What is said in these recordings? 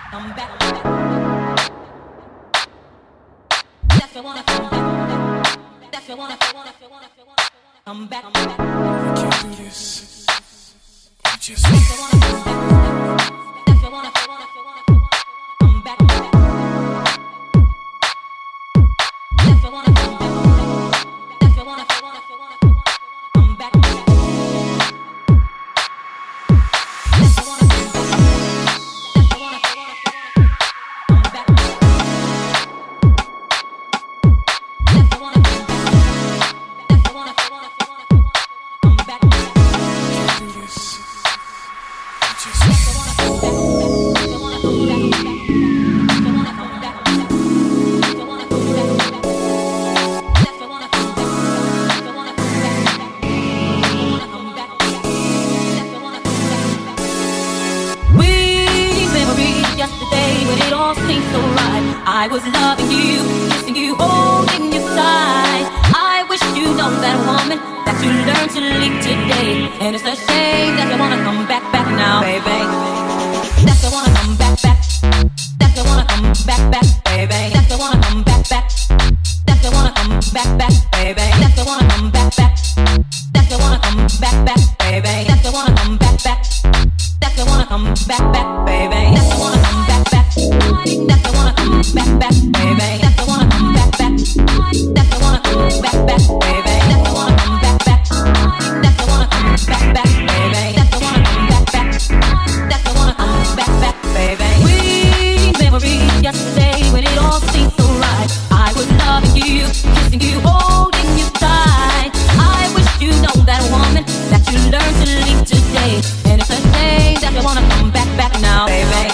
come back. That's the wanna come back. That's the wanna come back. We can't do this. We just That's the wanna come back. That's the wanna come back. That's the wanna come back. That's the wanna come back. That's the wanna come back. That's the wanna come back. That's the wanna come back. That's the wanna come back. do this. We just That's the wanna come back. That's the wanna come back. That's the wanna come back. That's the wanna come back. That's the wanna come back. That's the wanna come back. That's the wanna come back. Sweet memories of yesterday when it all seemed so right. I was loving you, kissing you, holding you tight. I wish you know that woman that you learned to leave today. And it's a shame that you wanna come back now, baby. That's the wanna come back. That's the wanna come back, baby. That's the wanna come back. That's the wanna come back, baby. That's the wanna come back. That's the wanna come back, baby. That's the wanna come back. That's the wanna come back, baby. That's the wanna come back. That's the wanna come back, baby. That's the wanna come back. That's the wanna come back, baby. That's the wanna come back. That's the wanna come back, baby. That's the wanna come back. That's the wanna come back, baby. Sweet memories yesterday when it all seemed so right. I was loving you, kissing you, holding you tight. I wish you know that woman that you learned to leave today. And it's a shame that you wanna come back now, baby.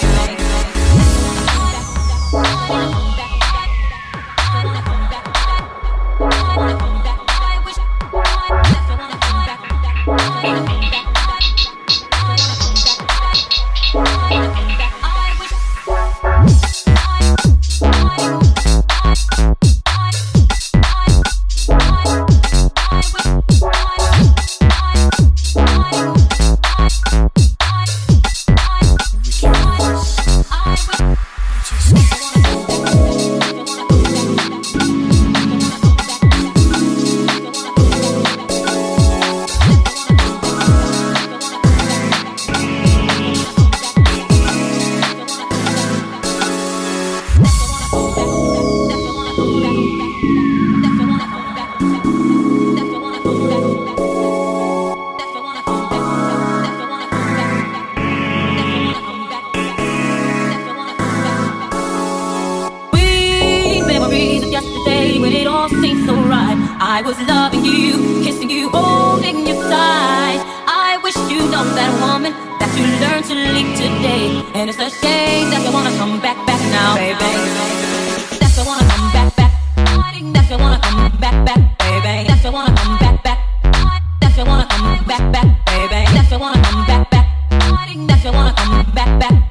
Yesterday when it all seemed so right. I was loving you, kissing you, holding you tight. I wish you know that woman that you learned to leave today. And it's a shame that you wanna come back now, baby. That's the wanna come back. That's the wanna come back, baby. That's the wanna come back. That's the wanna come back, baby. That's the wanna come back. That's the wanna come back.